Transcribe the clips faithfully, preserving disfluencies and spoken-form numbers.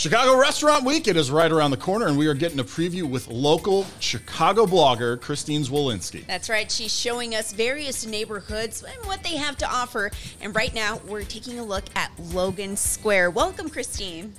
Chicago Restaurant Week, it is right around the corner, and we are getting a preview with local Chicago blogger Christine Zwolinski. That's right. She's showing us various neighborhoods and what they have to offer. And right now, we're taking a look at Logan Square. Welcome, Christine.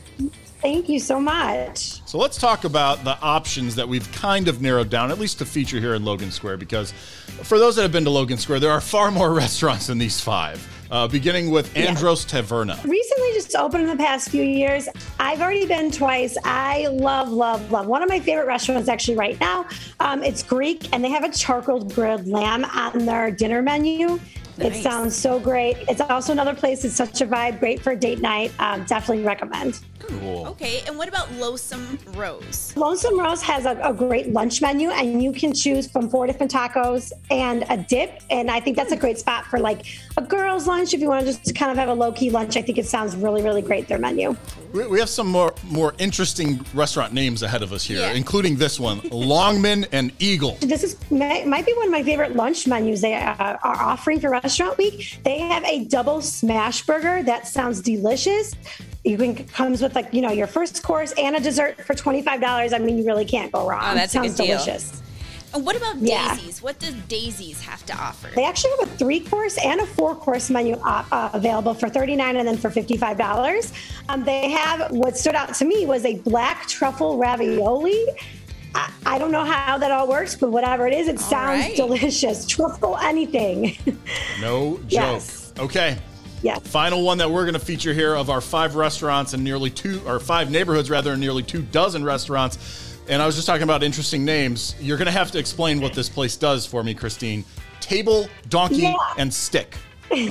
Thank you so much. So let's talk about the options that we've kind of narrowed down, at least to feature here in Logan Square, because for those that have been to Logan Square, there are far more restaurants than these five, uh, beginning with Andros yeah. Taverna. Recently just opened in the past few years. I've already been twice. I love, love, love. One of my favorite restaurants actually right now, um, it's Greek, and they have a charcoal grilled lamb on their dinner menu. Nice. It sounds so great. It's also another place that's such a vibe, great for a date night. Um, definitely recommend. Cool. Okay, and what about Lonesome Rose? Lonesome Rose has a, a great lunch menu, and you can choose from four different tacos and a dip. And I think that's a great spot for like a girl's lunch. If you want to just kind of have a low-key lunch, I think it sounds really, really great, their menu. We have some more, more interesting restaurant names ahead of us here, yeah. including this one, Longman and Eagle. This is might be one of my favorite lunch menus they uh, are offering for Restaurant Week. They have a double smash burger that sounds delicious. You can comes with like, you know, your first course and a dessert for twenty-five dollars. I mean, you really can't go wrong. Oh, that's it sounds a good deal. delicious. And what about Yeah. Daisy's? What does Daisy's have to offer? They actually have a three-course and a four-course menu uh, uh, available for thirty-nine dollars and then for fifty-five dollars. Um, they have, what stood out to me was a black truffle ravioli. I, I don't know how that all works, but whatever it is, it All sounds right. delicious. Truffle anything. No joke. Yes. Okay. Yes. Final one that we're going to feature here of our five restaurants and nearly two, or five neighborhoods rather, and nearly two dozen restaurants. And I was just talking about interesting names. You're going to have to explain what this place does for me, Christine. Table, Donkey, Yeah. and Stick.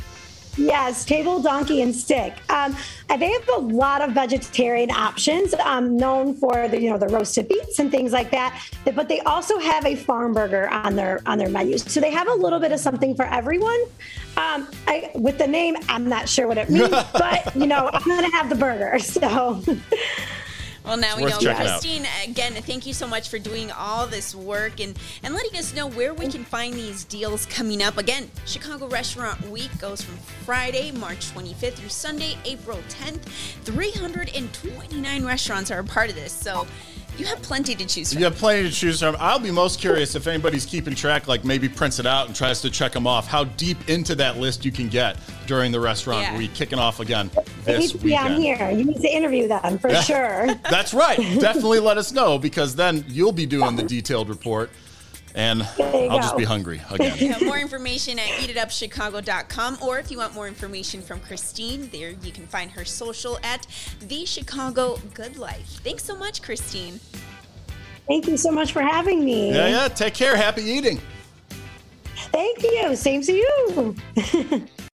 Yes, table, donkey, and stick. Um, and they have a lot of vegetarian options, um, known for the you know the roasted beets and things like that. But they also have a farm burger on their on their menus, so they have a little bit of something for everyone. Um, I, with the name, I'm not sure what it means, but you know I'm gonna have the burger. So. Well, now we worth know. checking out. Christine, again, thank you so much for doing all this work and, and letting us know where we can find these deals coming up. Again, Chicago Restaurant Week goes from Friday, March twenty-fifth through Sunday, April tenth. three hundred twenty-nine restaurants are a part of this, so you have plenty to choose from. You have plenty to choose from. I'll be most curious if anybody's keeping track, like maybe prints it out and tries to check them off, how deep into that list you can get during the restaurant Yeah. week, kicking off again They need this to be on weekend. here. You need to interview them for sure. That's right. Definitely let us know, because then you'll be doing the detailed report, and There you I'll go. just be hungry again. You have more information at eat it up chicago dot com, or if you want more information from Christine, there you can find her social at The Chicago Good Life. Thanks so much, Christine. Thank you so much for having me. Yeah, yeah. Take care. Happy eating. Thank you. Same to you.